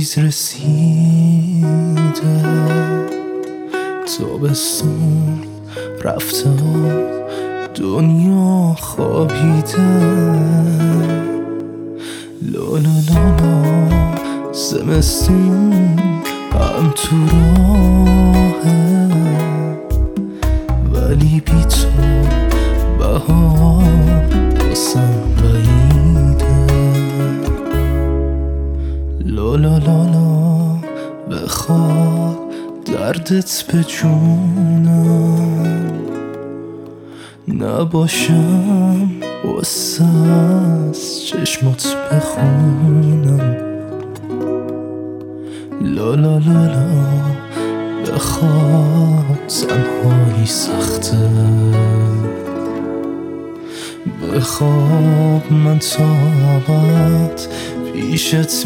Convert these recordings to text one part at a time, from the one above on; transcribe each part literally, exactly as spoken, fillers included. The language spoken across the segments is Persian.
پاییز رسیده، تابستون رفته دنیا خوابیده. لالا لالا زمستون هم تو راهه، ولی بی تو بهار باسم بعیده. لالا لالا بخواب دردت به جونم، نباشم واسه از چشمات بخونم. لالا لالا بخواب تنهایی سخته، بخواب من تا ابد پیشت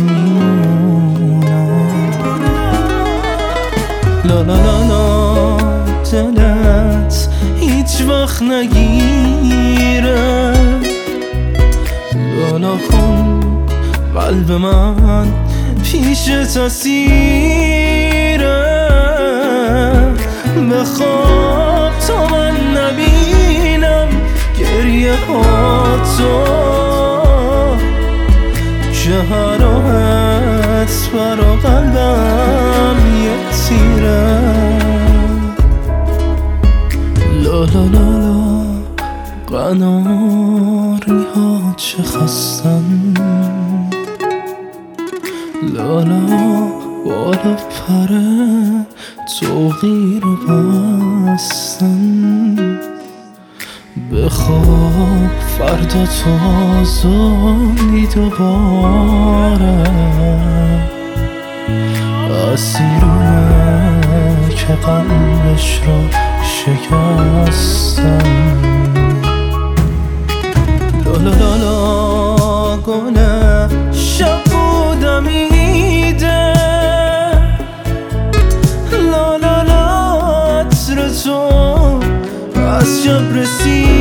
میمونم. لالا لالا دلت هیچ وقت نگیره، لالا کن قلب من پیشت اسیره. بخواب تا من نبینم گریه هاتو، که هر راحت برا قلبم یه تیره. لالا لالا قناری ها چه خستن، لالا بالا پره توقی رو بستن. بخواب فردا تازانی دوباره، اسیرونه که قلبش رو شکستن. لالا لالا گونه شب بودم ایده، لالا لا عطر تو از شب رسید.